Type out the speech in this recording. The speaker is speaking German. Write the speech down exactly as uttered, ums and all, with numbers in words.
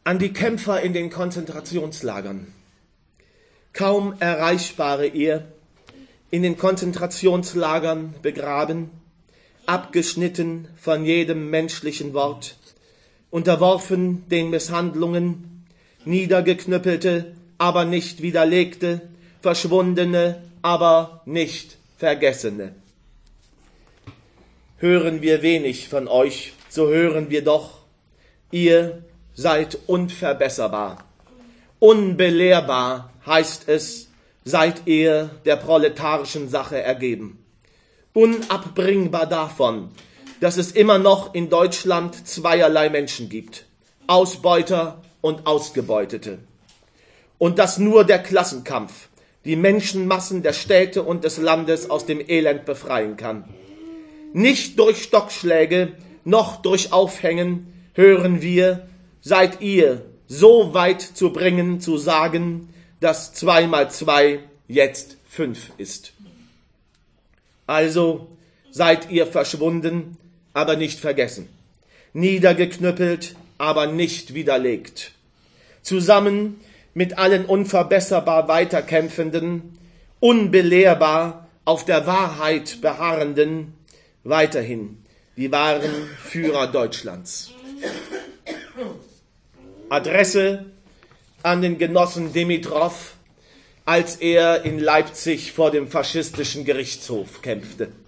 an die Kämpfer in den Konzentrationslagern. Kaum erreichbare ihr, in den Konzentrationslagern begraben, abgeschnitten von jedem menschlichen Wort, unterworfen den Misshandlungen, niedergeknüppelte, aber nicht widerlegte, verschwundene, aber nicht vergessene. Hören wir wenig von euch, so hören wir doch, ihr seid unverbesserbar. Unbelehrbar heißt es, seid ihr der proletarischen Sache ergeben. Unabbringbar davon, dass es immer noch in Deutschland zweierlei Menschen gibt, Ausbeuter und Ausgebeutete. Und dass nur der Klassenkampf die Menschenmassen der Städte und des Landes aus dem Elend befreien kann. Nicht durch Stockschläge, noch durch Aufhängen hören wir, seid ihr so weit zu bringen, zu sagen, dass zwei mal zwei jetzt fünf ist. Also seid ihr verschwunden, aber nicht vergessen, niedergeknüppelt, aber nicht widerlegt. Zusammen mit allen unverbesserbar weiterkämpfenden, unbelehrbar auf der Wahrheit beharrenden, weiterhin die wahren Führer Deutschlands. Adresse an den Genossen Dimitrov, als er in Leipzig vor dem faschistischen Gerichtshof kämpfte.